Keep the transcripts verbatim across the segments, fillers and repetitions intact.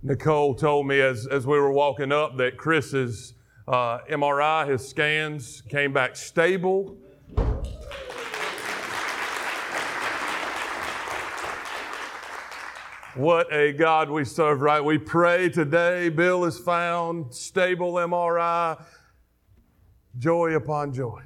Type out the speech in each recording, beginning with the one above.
Nicole told me as, as we were walking up that Chris's uh, M R I, his scans came back stable. What a God we serve, right? We pray today, Bill is found, stable M R I, joy upon joy.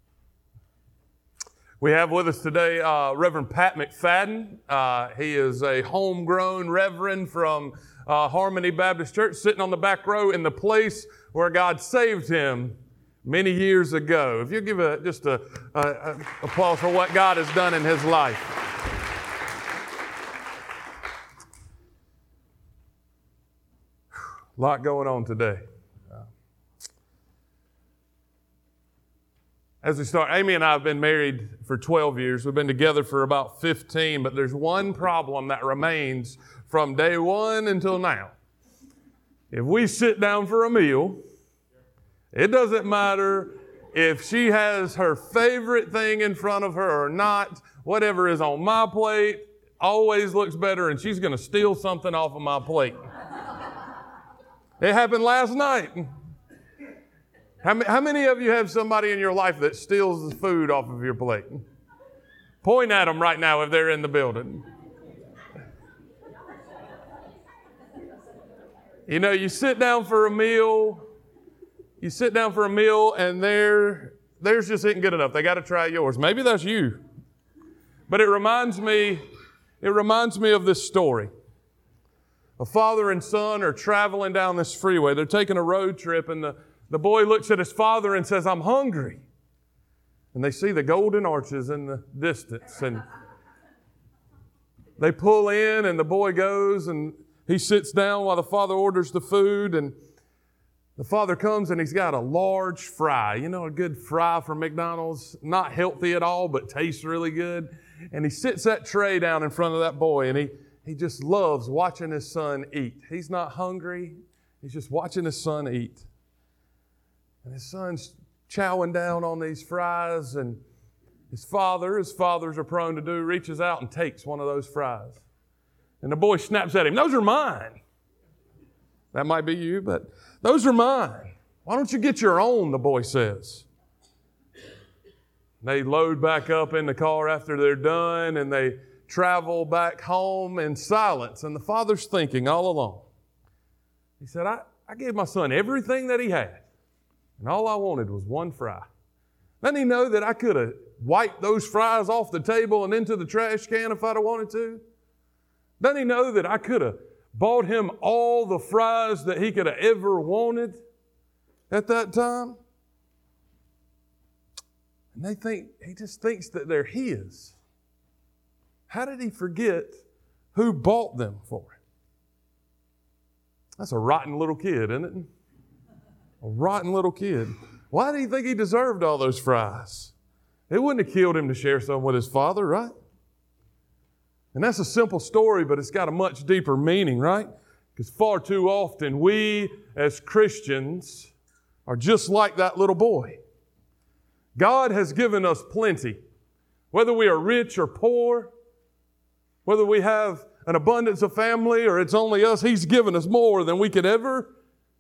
We have with us today uh, Reverend Pat McFadden. Uh, he is a homegrown reverend from uh, Harmony Baptist Church, sitting on the back row in the place where God saved him many years ago. If you give a, just a, a, a applause for what God has done in his life. A lot going on today. As we start, Amy and I have been married for twelve years. We've been together for about fifteen, but there's one problem that remains from day one until now. If we sit down for a meal, it doesn't matter if she has her favorite thing in front of her or not. Whatever is on my plate always looks better, and she's going to steal something off of my plate. It happened last night. How, how many of you have somebody in your life that steals the food off of your plate? Point at them right now if they're in the building. You know, you sit down for a meal, you sit down for a meal and their, theirs just isn't good enough. They got to try yours. Maybe that's you. But it reminds me, it reminds me of this story. A father and son are traveling down this freeway. They're taking a road trip, and the, the boy looks at his father and says, "I'm hungry." And they see the golden arches in the distance. And they pull in, and the boy goes, and he sits down while the father orders the food. And the father comes, and he's got a large fry. You know, a good fry from McDonald's. Not healthy at all, but tastes really good. And he sits that tray down in front of that boy, and he He just loves watching his son eat. He's not hungry. He's just watching his son eat. And his son's chowing down on these fries, and his father, as fathers are prone to do, reaches out and takes one of those fries. And the boy snaps at him, "Those are mine." That might be you, but those are mine. "Why don't you get your own?" the boy says. They load back up in the car after they're done, and they travel back home in silence. And the father's thinking all along. He said, I, I gave my son everything that he had, and all I wanted was one fry. Doesn't he know that I could have wiped those fries off the table and into the trash can if I'd have wanted to? Doesn't he know that I could have bought him all the fries that he could have ever wanted at that time? And they think, he just thinks that they're his. How did he forget who bought them for him? That's a rotten little kid, isn't it? A rotten little kid. Why did he think he deserved all those fries? It wouldn't have killed him to share some with his father, right? And that's a simple story, but it's got a much deeper meaning, right? Because far too often we as Christians are just like that little boy. God has given us plenty. Whether we are rich or poor, whether we have an abundance of family or it's only us, He's given us more than we could ever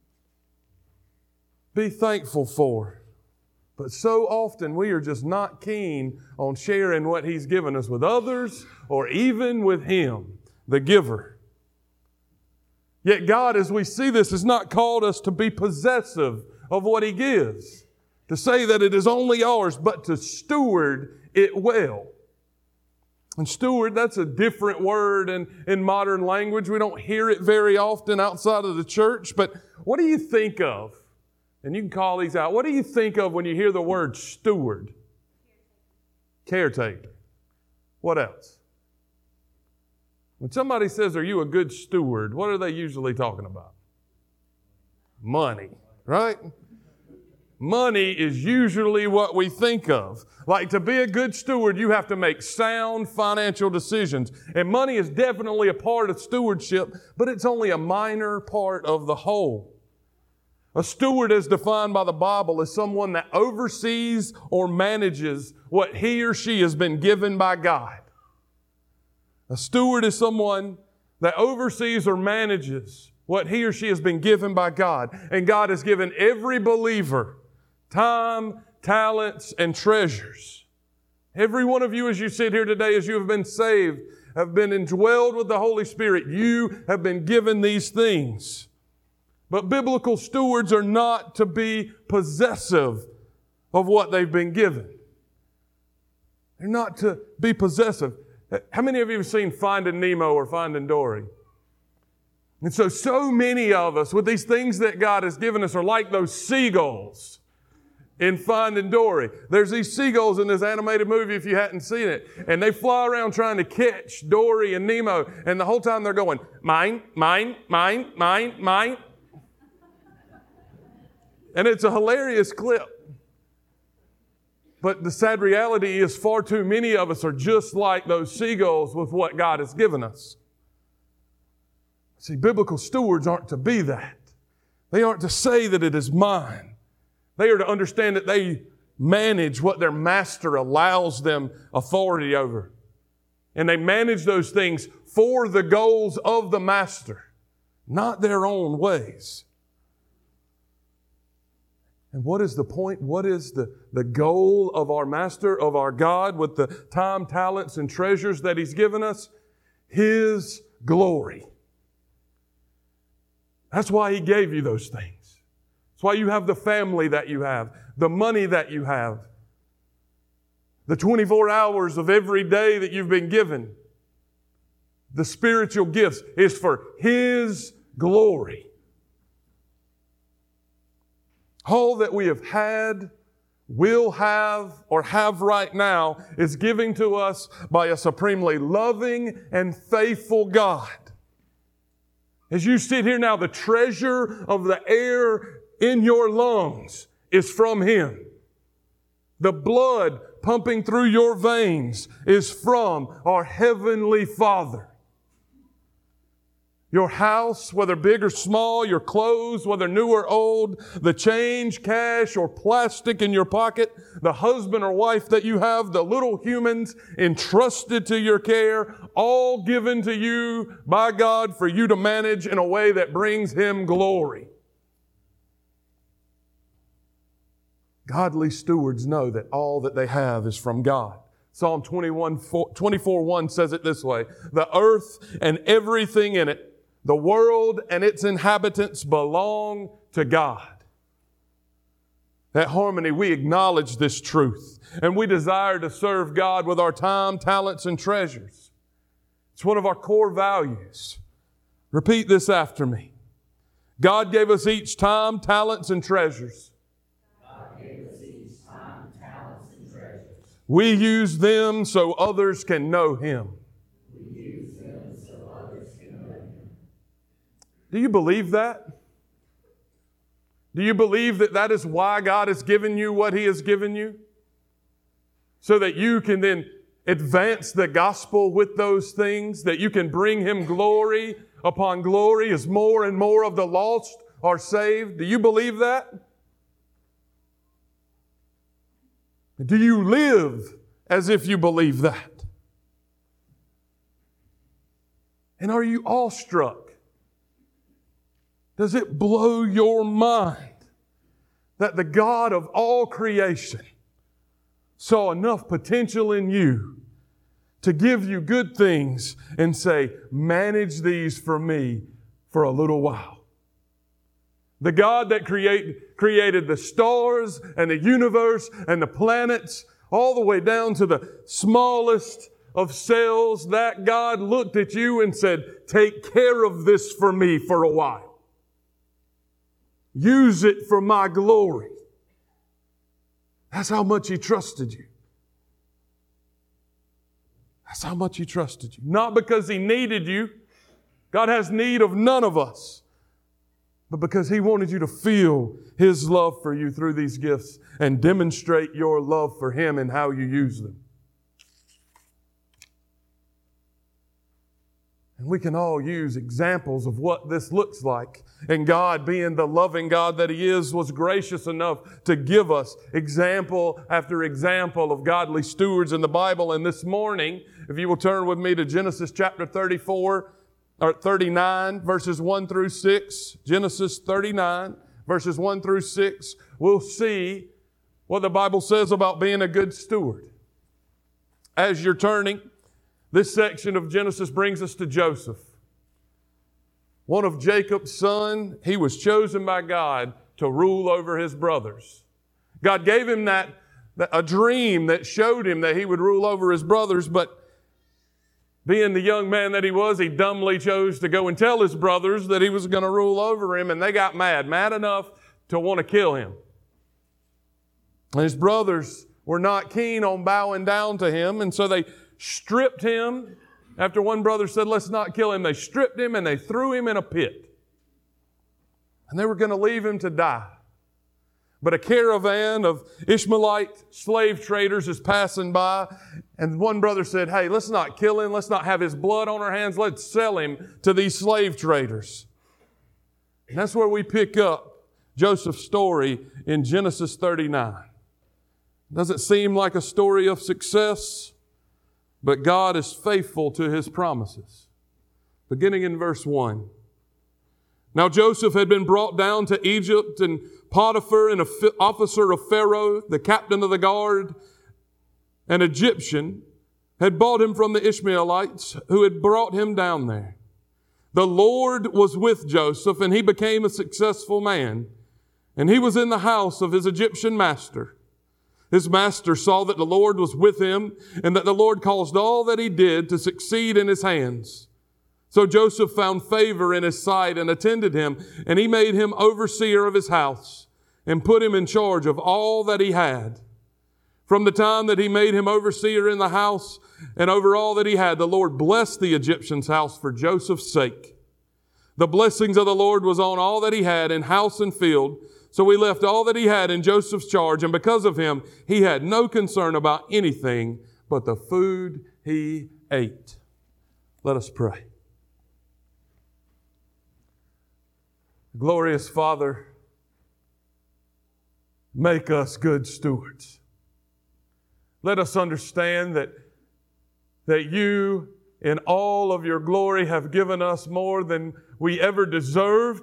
be thankful for. But so often we are just not keen on sharing what He's given us with others or even with Him, the giver. Yet God, as we see this, has not called us to be possessive of what He gives, to say that it is only ours, but to steward it well. And steward, that's a different word in, in modern language. We don't hear it very often outside of the church. But what do you think of? And you can call these out. What do you think of when you hear the word steward? Caretaker. What else? When somebody says, "Are you a good steward?" what are they usually talking about? Money, right? Money is usually what we think of. Like, to be a good steward, you have to make sound financial decisions. And money is definitely a part of stewardship, but it's only a minor part of the whole. A steward, as defined by the Bible, is someone that oversees or manages what he or she has been given by God. A steward is someone that oversees or manages what he or she has been given by God. And God has given every believer time, talents, and treasures. Every one of you as you sit here today, as you have been saved, have been indwelled with the Holy Spirit, you have been given these things. But biblical stewards are not to be possessive of what they've been given. They're not to be possessive. How many of you have seen Finding Nemo or Finding Dory? And so, so many of us with these things that God has given us are like those seagulls in Finding Dory. There's these seagulls in this animated movie, if you hadn't seen it, and they fly around trying to catch Dory and Nemo, and the whole time they're going, mine, mine, mine, mine, mine. And it's a hilarious clip. But the sad reality is far too many of us are just like those seagulls with what God has given us. See, biblical stewards aren't to be that. They aren't to say that it is mine. They are to understand that they manage what their master allows them authority over. And they manage those things for the goals of the master, not their own ways. And what is the point? What is the, the goal of our master, of our God, with the time, talents, and treasures that He's given us? His glory. That's why He gave you those things. That's why you have the family that you have, the money that you have, the twenty-four hours of every day that you've been given. The spiritual gifts is for His glory. All that we have had, will have, or have right now is given to us by a supremely loving and faithful God. As you sit here now, the treasure of the air in your lungs is from Him. The blood pumping through your veins is from our Heavenly Father. Your house, whether big or small, your clothes, whether new or old, the change, cash, or plastic in your pocket, the husband or wife that you have, the little humans entrusted to your care, all given to you by God for you to manage in a way that brings Him glory. Godly stewards know that all that they have is from God. Psalm twenty-one, twenty-four one says it this way, "The earth and everything in it, the world and its inhabitants belong to God." At Harmony, we acknowledge this truth, and we desire to serve God with our time, talents, and treasures. It's one of our core values. Repeat this after me. God gave us each time, talents, and treasures. God gave us each time, talents, and treasures. We use them so others can know Him. Do you believe that? Do you believe that that is why God has given you what He has given you? So that you can then advance the gospel with those things, that you can bring Him glory upon glory as more and more of the lost are saved? Do you believe that? Do you live as if you believe that? And are you awestruck? Does it blow your mind that the God of all creation saw enough potential in you to give you good things and say, manage these for me for a little while? The God that create, created the stars and the universe and the planets all the way down to the smallest of cells, that God looked at you and said, take care of this for me for a while. Use it for my glory. That's how much He trusted you. That's how much He trusted you. Not because He needed you. God has need of none of us. But because He wanted you to feel His love for you through these gifts and demonstrate your love for Him and how you use them. And we can all use examples of what this looks like. And God, being the loving God that He is, was gracious enough to give us example after example of godly stewards in the Bible. And this morning, if you will turn with me to Genesis chapter thirty-four, or thirty-nine, verses one through six, Genesis thirty-nine, verses one through six, we'll see what the Bible says about being a good steward. As you're turning, this section of Genesis brings us to Joseph. One of Jacob's sons, he was chosen by God to rule over his brothers. God gave him that, a dream that showed him that he would rule over his brothers, but being the young man that he was, he dumbly chose to go and tell his brothers that he was going to rule over him, and they got mad, mad enough to want to kill him. And his brothers were not keen on bowing down to him, and so they stripped him. After one brother said, let's not kill him, they stripped him and they threw him in a pit. And they were going to leave him to die. But a caravan of Ishmaelite slave traders is passing by, and one brother said, hey, let's not kill him. Let's not have his blood on our hands. Let's sell him to these slave traders. And that's where we pick up Joseph's story in Genesis thirty-nine. Doesn't seem like a story of success, but God is faithful to His promises. Beginning in verse one. Now Joseph had been brought down to Egypt, and Potiphar, an officer of Pharaoh, the captain of the guard, an Egyptian, had bought him from the Ishmaelites who had brought him down there. The Lord was with Joseph, and he became a successful man, and he was in the house of his Egyptian master. His master saw that the Lord was with him, and that the Lord caused all that he did to succeed in his hands. So Joseph found favor in his sight and attended him, and he made him overseer of his house and put him in charge of all that he had. From the time that he made him overseer in the house and over all that he had, the Lord blessed the Egyptian's house for Joseph's sake. The blessings of the Lord was on all that he had in house and field. So he left all that he had in Joseph's charge, and because of him, he had no concern about anything but the food he ate. Let us pray. Glorious Father, make us good stewards. Let us understand that, that you, in all of your glory, have given us more than we ever deserved.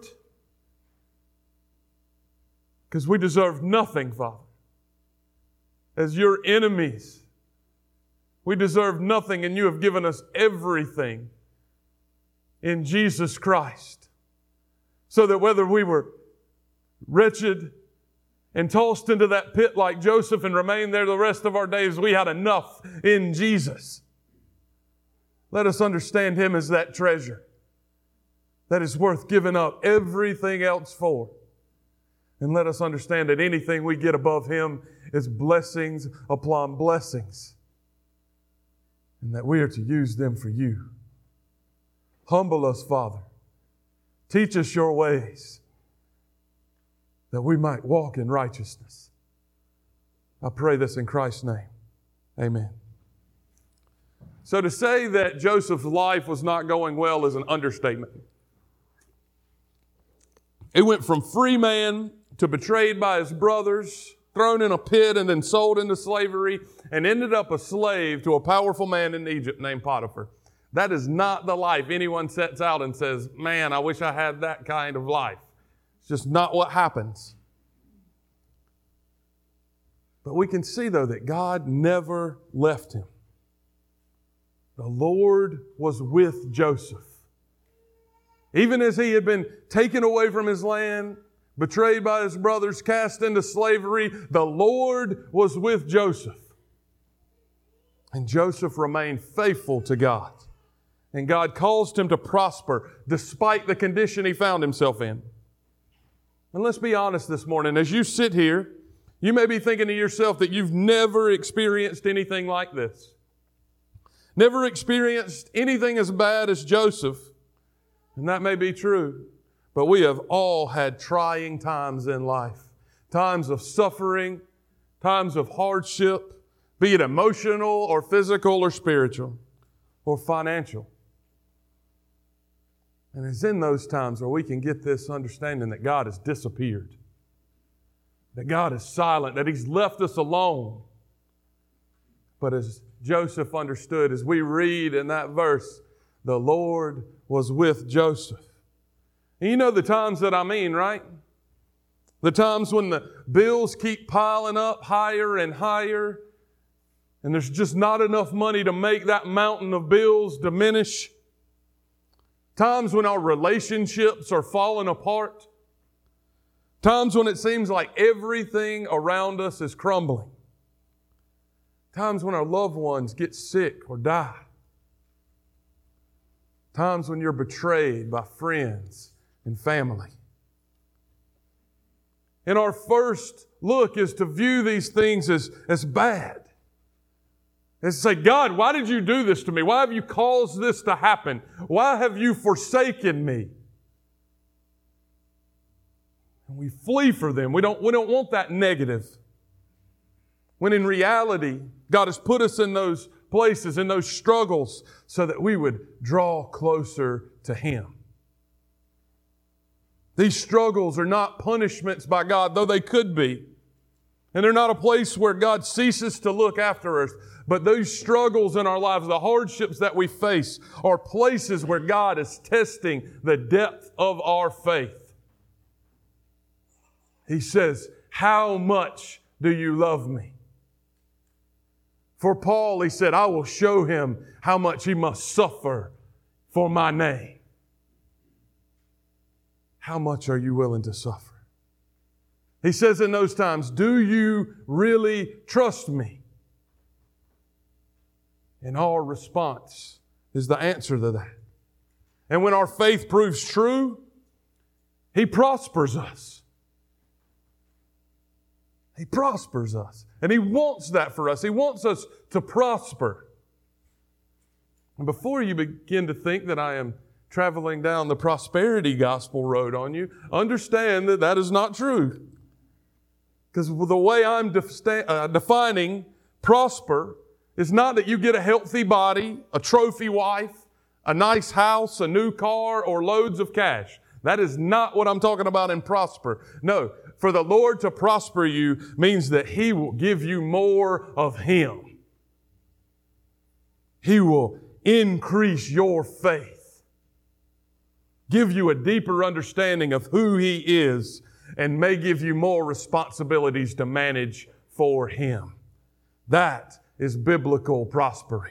Because we deserve nothing, Father. As your enemies, we deserve nothing, and you have given us everything in Jesus Christ. So that whether we were wretched and tossed into that pit like Joseph and remained there the rest of our days, we had enough in Jesus. Let us understand Him as that treasure that is worth giving up everything else for. And let us understand that anything we get above Him is blessings upon blessings, and that we are to use them for you. Humble us, Father. Teach us your ways, that we might walk in righteousness. I pray this in Christ's name. Amen. So to say that Joseph's life was not going well is an understatement. It went from free man to betrayed by his brothers, thrown in a pit and then sold into slavery, and ended up a slave to a powerful man in Egypt named Potiphar. That is not the life anyone sets out and says, man, I wish I had that kind of life. It's just not what happens. But we can see, though, that God never left him. The Lord was with Joseph. Even as he had been taken away from his land, betrayed by his brothers, cast into slavery, the Lord was with Joseph. And Joseph remained faithful to God. And God caused him to prosper despite the condition he found himself in. And let's be honest this morning. As you sit here, you may be thinking to yourself that you've never experienced anything like this. Never experienced anything as bad as Joseph. And that may be true. But we have all had trying times in life. Times of suffering, times of hardship, be it emotional or physical or spiritual or financial. And it's in those times where we can get this understanding that God has disappeared. That God is silent, that He's left us alone. But as Joseph understood, as we read in that verse, the Lord was with Joseph. And you know the times that I mean, right? The times when the bills keep piling up higher and higher, and there's just not enough money to make that mountain of bills diminish. Times when our relationships are falling apart. Times when it seems like everything around us is crumbling. Times when our loved ones get sick or die. Times when you're betrayed by friends and family. And our first look is to view these things as, as bad. And say, God, why did you do this to me? Why have you caused this to happen? Why have you forsaken me? And we flee for them. We don't, we don't want that negative. When in reality, God has put us in those places, in those struggles, so that we would draw closer to Him. These struggles are not punishments by God, though they could be. And they're not a place where God ceases to look after us. But those struggles in our lives, the hardships that we face, are places where God is testing the depth of our faith. He says, how much do you love me? For Paul, he said, I will show him how much he must suffer for my name. How much are you willing to suffer? He says in those times, do you really trust me? And our response is the answer to that. And when our faith proves true, He prospers us. He prospers us. And He wants that for us. He wants us to prosper. And before you begin to think that I am traveling down the prosperity gospel road on you, understand that that is not true. Because the way I'm defi- uh, defining prosper is not that you get a healthy body, a trophy wife, a nice house, a new car, or loads of cash. That is not what I'm talking about in prosper. No, for the Lord to prosper you means that He will give you more of Him. He will increase your faith, give you a deeper understanding of who He is, and may give you more responsibilities to manage for Him. That is biblical prospering.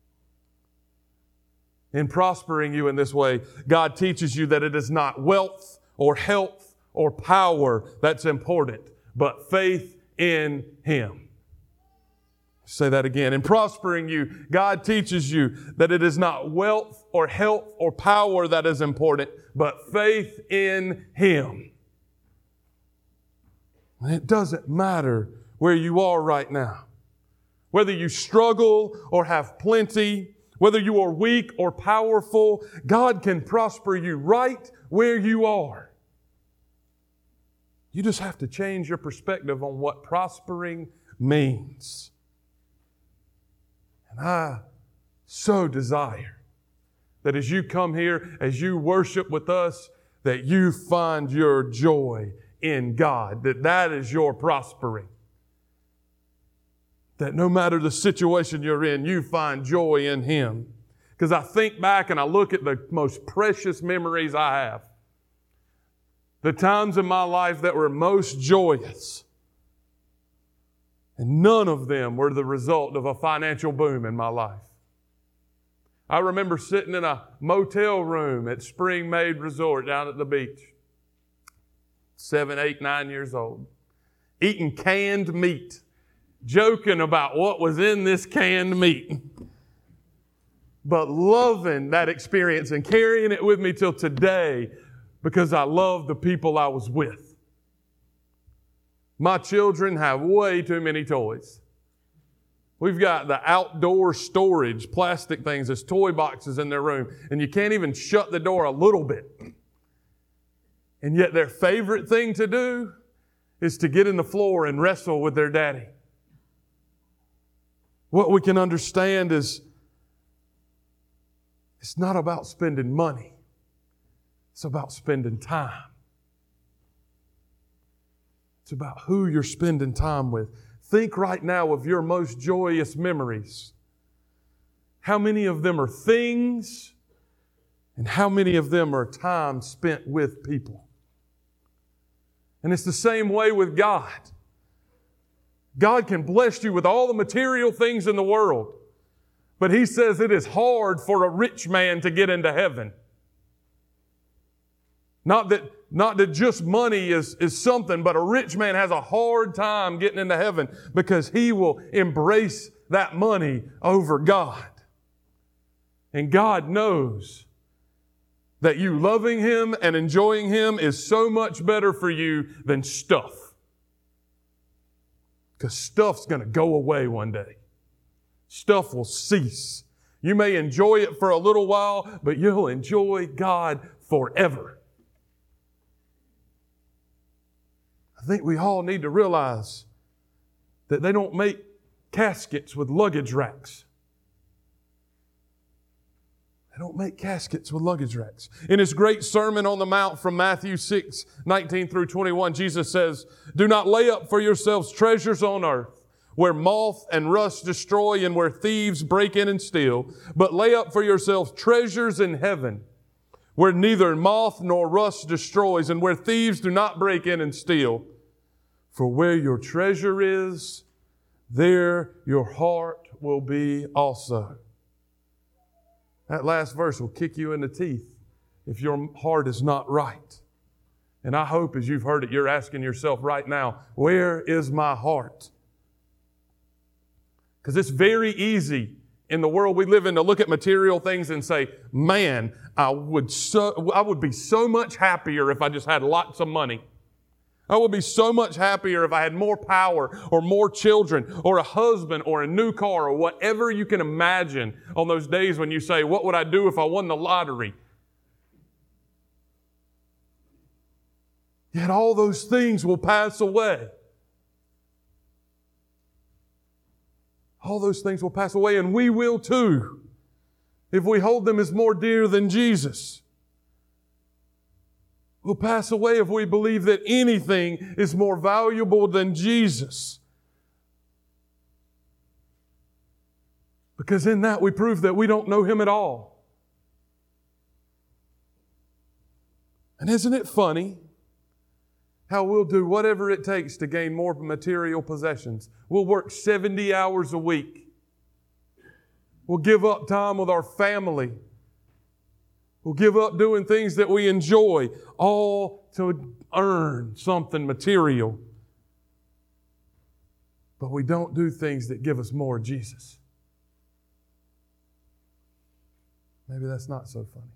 In prospering you in this way, God teaches you that it is not wealth or health or power that's important, but faith in Him. Say that again. In prospering you, God teaches you that it is not wealth or health or power that is important, but faith in Him. And it doesn't matter where you are right now. Whether you struggle or have plenty, whether you are weak or powerful, God can prosper you right where you are. You just have to change your perspective on what prospering means. And I so desire that as you come here, as you worship with us, that you find your joy in God, that that is your prospering. That no matter the situation you're in, you find joy in Him. Because I think back and I look at the most precious memories I have. The times in my life that were most joyous. And none of them were the result of a financial boom in my life. I remember sitting in a motel room at Spring Maid Resort down at the beach. Seven, eight, nine years old. Eating canned meat. Joking about what was in this canned meat. But loving that experience and carrying it with me till today because I love the people I was with. My children have way too many toys. We've got the outdoor storage, plastic things as toy boxes in their room, and you can't even shut the door a little bit. And yet their favorite thing to do is to get in the floor and wrestle with their daddy. What we can understand is it's not about spending money. It's about spending time. It's about who you're spending time with. Think right now of your most joyous memories. How many of them are things And how many of them are time spent with people? And it's the same way with God. God can bless you with all the material things in the world, but He says it is hard for a rich man to get into heaven. Not that, not that just money is, is something, but a rich man has a hard time getting into heaven because he will embrace that money over God. And God knows that you loving Him and enjoying Him is so much better for you than stuff. Because stuff's going to go away one day. Stuff will cease. You may enjoy it for a little while, but you'll enjoy God forever. I think we all need to realize that they don't make caskets with luggage racks. They don't make caskets with luggage racks. In His great Sermon on the Mount from Matthew six, nineteen through twenty-one, Jesus says, "Do not lay up for yourselves treasures on earth, where moth and rust destroy and where thieves break in and steal, but lay up for yourselves treasures in heaven, where neither moth nor rust destroys and where thieves do not break in and steal. For where your treasure is, there your heart will be also." That last verse will kick you in the teeth if your heart is not right. And I hope as you've heard it, you're asking yourself right now, where is my heart? Because it's very easy in the world we live in to look at material things and say, man, I would so, I would be so much happier if I just had lots of money. I would be so much happier if I had more power or more children or a husband or a new car or whatever you can imagine on those days when you say, what would I do if I won the lottery? Yet all those things will pass away. All those things will pass away, and we will too, if we hold them as more dear than Jesus. We'll pass away if we believe that anything is more valuable than Jesus. Because in that we prove that we don't know Him at all. And isn't it funny how we'll do whatever it takes to gain more material possessions? We'll work seventy hours a week. We'll give up time with our family. We'll give up doing things that we enjoy, all to earn something material. But we don't do things that give us more Jesus. Maybe that's not so funny.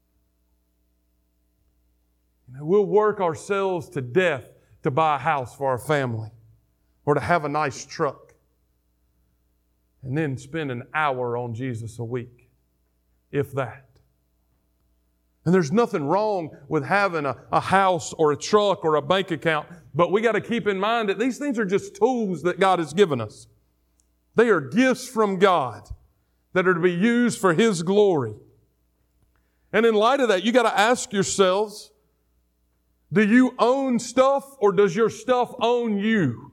You know, we'll work ourselves to death to buy a house for our family or to have a nice truck, and then spend an hour on Jesus a week, if that. And there's nothing wrong with having a, a house or a truck or a bank account, but we got to keep in mind that these things are just tools that God has given us. They are gifts from God that are to be used for His glory. And in light of that, you got to ask yourselves, do you own stuff or does your stuff own you?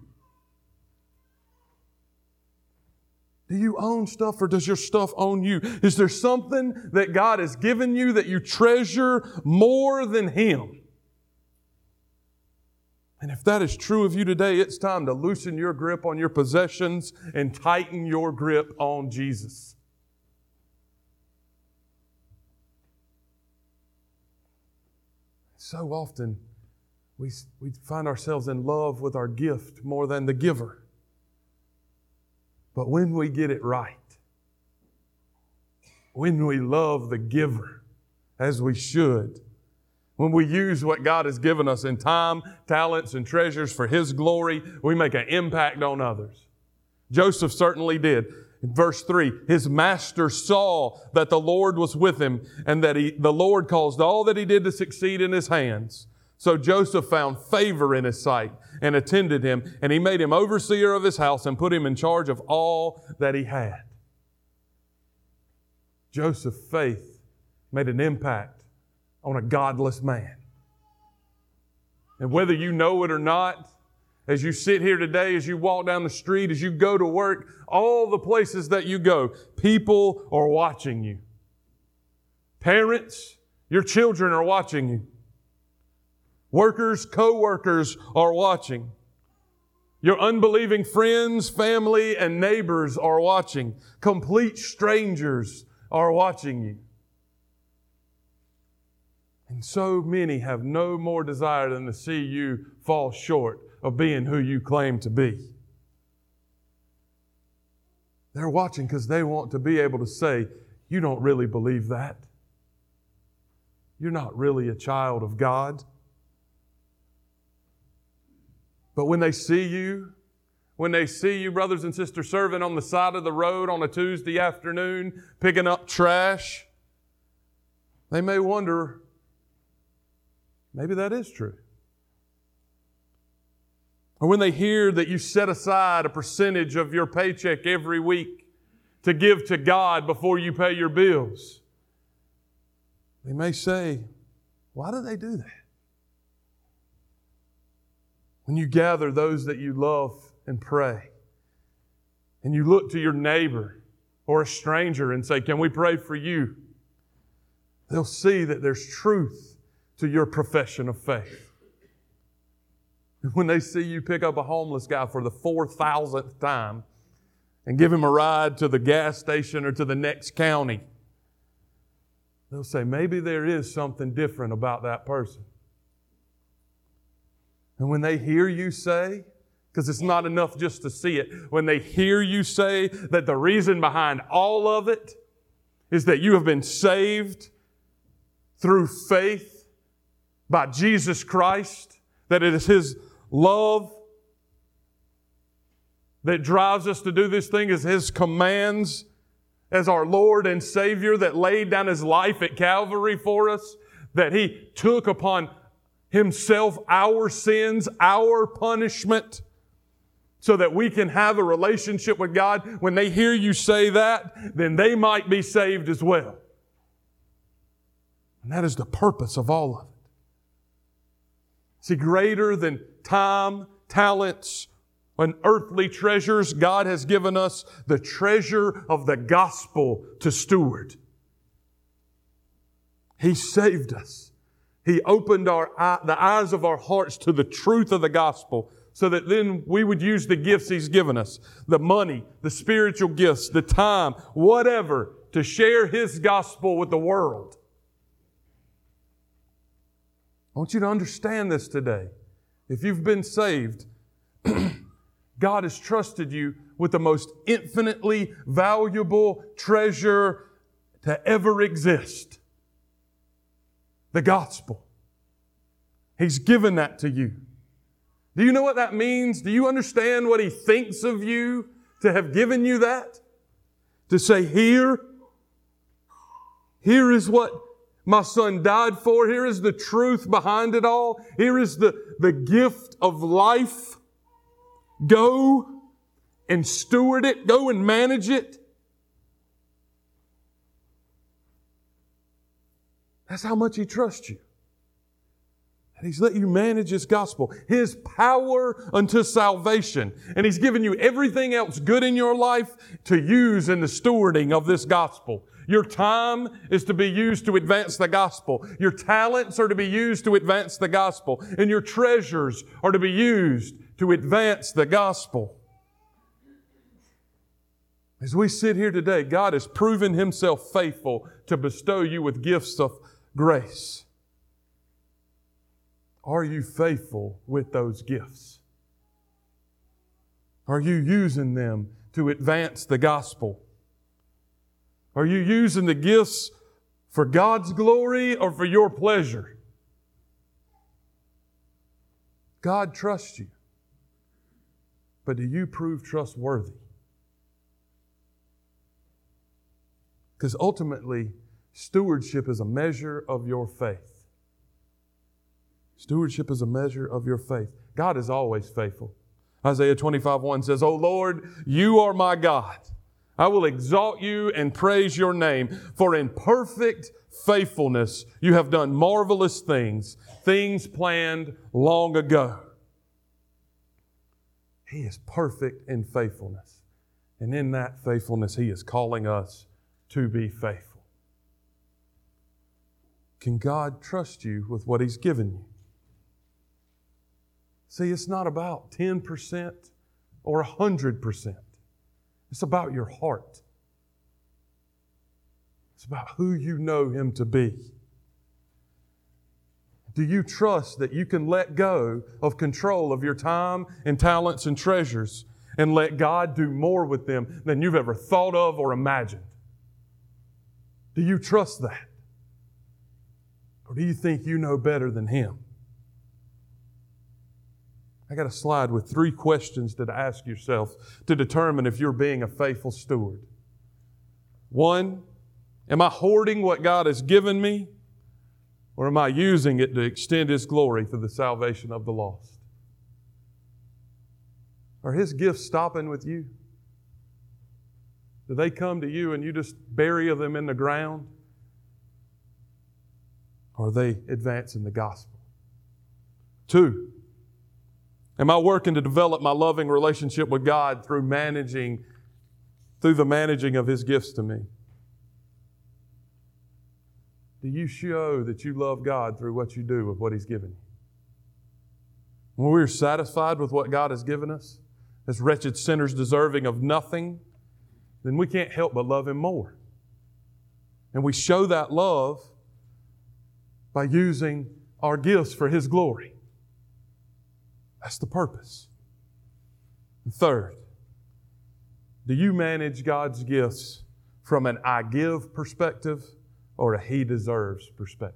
Do you own stuff or does your stuff own you? Is there something that God has given you that you treasure more than Him? And if that is true of you today, it's time to loosen your grip on your possessions and tighten your grip on Jesus. So often we, we find ourselves in love with our gift more than the giver. But when we get it right, when we love the giver as we should, when we use what God has given us in time, talents, and treasures for His glory, we make an impact on others. Joseph certainly did. In verse three, his master saw that the Lord was with him and that he, the Lord caused all that he did to succeed in his hands. So Joseph found favor in his sight and attended him, and he made him overseer of his house and put him in charge of all that he had. Joseph's faith made an impact on a godless man. And whether you know it or not, as you sit here today, as you walk down the street, as you go to work, all the places that you go, people are watching you. Parents Your children are watching you. Workers, co-workers are watching. Your unbelieving friends, family, and neighbors are watching. Complete strangers are watching you. And so many have no more desire than to see you fall short of being who you claim to be. They're watching because they want to be able to say, you don't really believe that. You're not really a child of God. But when they see you, when they see you, brothers and sisters, serving on the side of the road on a Tuesday afternoon, picking up trash, they may wonder, maybe that is true. Or when they hear that you set aside a percentage of your paycheck every week to give to God before you pay your bills, they may say, why do they do that? When you gather those that you love and pray, and you look to your neighbor or a stranger and say, can we pray for you? They'll see that there's truth to your profession of faith. When they see you pick up a homeless guy for the four thousandth time and give him a ride to the gas station or to the next county, they'll say, maybe there is something different about that person. And when they hear you say, because it's not enough just to see it, when they hear you say that the reason behind all of it is that you have been saved through faith by Jesus Christ, that it is His love that drives us to do this thing, is His commands as our Lord and Savior that laid down His life at Calvary for us, that He took upon Himself our sins, our punishment, so that we can have a relationship with God. When they hear you say that, then they might be saved as well. And that is the purpose of all of it. See, greater than time, talents, and earthly treasures, God has given us the treasure of the gospel to steward. He saved us. He opened our eye, the eyes of our hearts to the truth of the gospel, so that then we would use the gifts He's given us, the money, the spiritual gifts, the time, whatever, to share His gospel with the world. I want you to understand this today. If you've been saved, God has trusted you with the most infinitely valuable treasure to ever exist. The gospel. He's given that to you. Do you know what that means? Do you understand what He thinks of you to have given you that? To say, here, here is what my Son died for. Here is the truth behind it all. Here is the, the gift of life. Go and steward it. Go and manage it. That's how much He trusts you. And He's let you manage His gospel. His power unto salvation. And He's given you everything else good in your life to use in the stewarding of this gospel. Your time is to be used to advance the gospel. Your talents are to be used to advance the gospel. And your treasures are to be used to advance the gospel. As we sit here today, God has proven Himself faithful to bestow you with gifts of grace. Are you faithful with those gifts? Are you using them to advance the gospel? Are you using the gifts for God's glory or for your pleasure? God trusts you. But do you prove trustworthy? Because ultimately, stewardship is a measure of your faith. Stewardship is a measure of your faith. God is always faithful. Isaiah twenty-five one says, O Lord, You are my God. I will exalt You and praise Your name, for in perfect faithfulness You have done marvelous things, things planned long ago. He is perfect in faithfulness. And in that faithfulness, He is calling us to be faithful. can God trust you with what He's given you? See, it's not about ten percent or one hundred percent. It's about your heart. It's about who you know Him to be. Do you trust that you can let go of control of your time and talents and treasures and let God do more with them than you've ever thought of or imagined? Do you trust that? Or do you think you know better than Him? I got a slide with three questions to ask yourself to determine if you're being a faithful steward. One, am I hoarding what God has given me, or am I using it to extend His glory through the salvation of the lost? Are His gifts stopping with you? Do they come to you and you just bury them in the ground? Or are they advancing the gospel? Two, am I working to develop my loving relationship with God through managing, through the managing of His gifts to me? Do you show that you love God through what you do with what He's given you? When we're satisfied with what God has given us, as wretched sinners deserving of nothing, then we can't help but love Him more. And we show that love by using our gifts for His glory. That's the purpose. And third, do you manage God's gifts from an I give perspective or a He deserves perspective?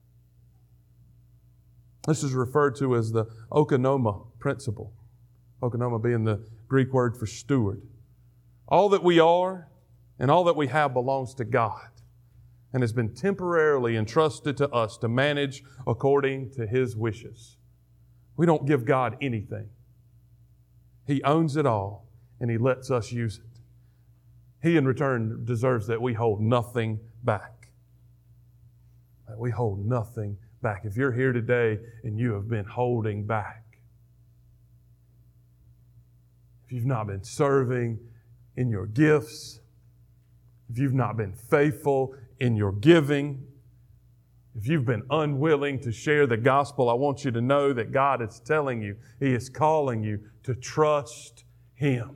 This is referred to as the oikonomia principle. Oikonomia being the Greek word for steward. All that we are and all that we have belongs to God and has been temporarily entrusted to us to manage according to His wishes. We don't give God anything. He owns it all and He lets us use it. He in return deserves that we hold nothing back. That we hold nothing back. If you're here today and you have been holding back, if you've not been serving in your gifts, if you've not been faithful in your giving, if you've been unwilling to share the gospel, I want you to know that God is telling you, He is calling you to trust Him.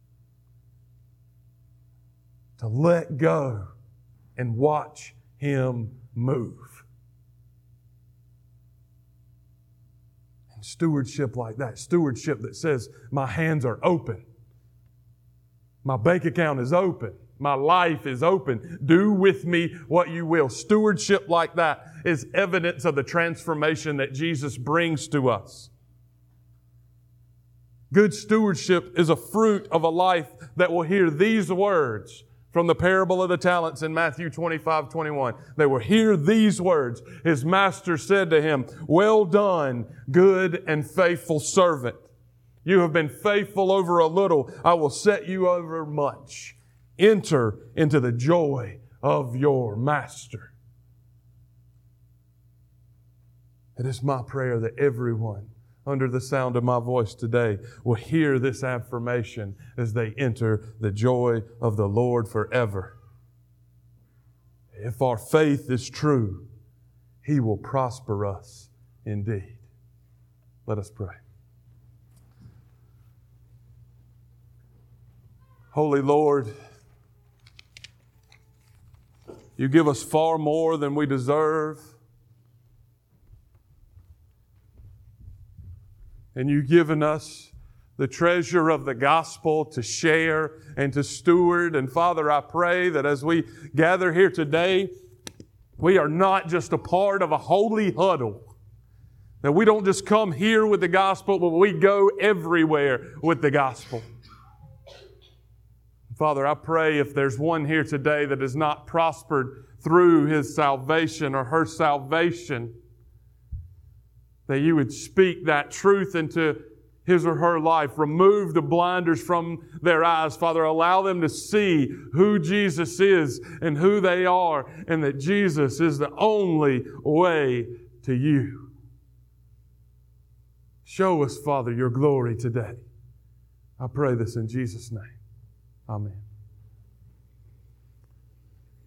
To let go and watch Him move. And stewardship like that, stewardship that says, my hands are open. My bank account is open. My life is open. Do with me what you will. Stewardship like that is evidence of the transformation that Jesus brings to us. Good stewardship is a fruit of a life that will hear these words from the parable of the talents in Matthew twenty-five twenty-one. They will hear these words. His master said to him, "Well done, good and faithful servant. You have been faithful over a little. I will set you over much. Enter into the joy of your master." It is my prayer that everyone under the sound of my voice today will hear this affirmation as they enter the joy of the Lord forever. If our faith is true, He will prosper us indeed. Let us pray. Holy Lord, You give us far more than we deserve. And You've given us the treasure of the gospel to share and to steward. And Father, I pray that as we gather here today, we are not just a part of a holy huddle. That we don't just come here with the gospel, but we go everywhere with the gospel. Father, I pray if there's one here today that has not prospered through his salvation or her salvation, that You would speak that truth into his or her life. Remove the blinders from their eyes. Father, allow them to see who Jesus is and who they are, and that Jesus is the only way to You. Show us, Father, Your glory today. I pray this in Jesus' name. Amen.